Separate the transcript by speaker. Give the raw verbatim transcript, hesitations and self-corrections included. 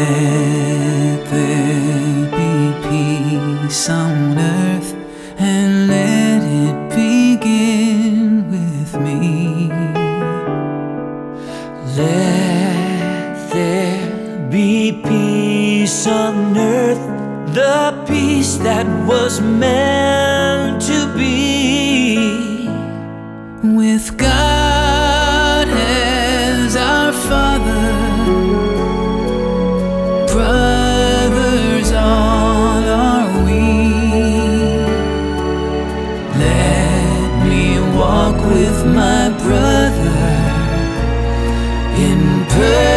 Speaker 1: Let there be peace on earth, and let it begin with me.
Speaker 2: Let there be peace on earth, the peace that was meant to be.
Speaker 1: With God as our Father, brothers all are we. Let me walk with my brother in perfect